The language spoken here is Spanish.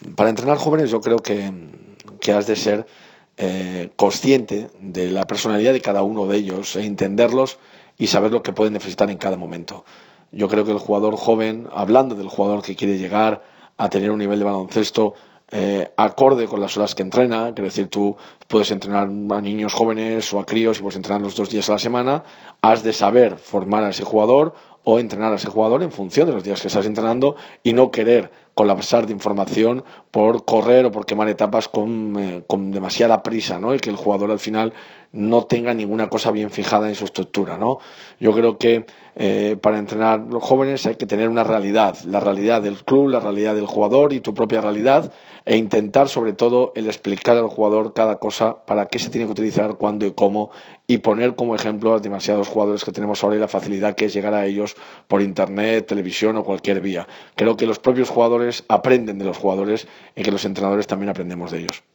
Para entrenar jóvenes yo creo que has de ser consciente de la personalidad de cada uno de ellos e entenderlos y saber lo que pueden necesitar en cada momento. Yo creo que el jugador joven, hablando del jugador que quiere llegar a tener un nivel de baloncesto acorde con las horas que entrena, quiero decir, tú puedes entrenar a niños jóvenes o a críos y puedes entrenar los 2 días a la semana, has de saber formar a ese jugador o entrenar a ese jugador en función de los días que estás entrenando y no querer colapsar de información por correr o por quemar etapas con demasiada prisa, ¿no? Y que el jugador al final no tenga ninguna cosa bien fijada en su estructura, ¿no? Yo creo que para entrenar a los jóvenes hay que tener una realidad, la realidad del club, la realidad del jugador y tu propia realidad e intentar sobre todo el explicar al jugador cada cosa para qué se tiene que utilizar, cuándo y cómo y poner como ejemplo a demasiados jugadores que tenemos ahora y la facilidad que es llegar a ellos por internet, televisión o cualquier vía. Creo que los propios jugadores aprenden de los jugadores y que los entrenadores también aprendemos de ellos.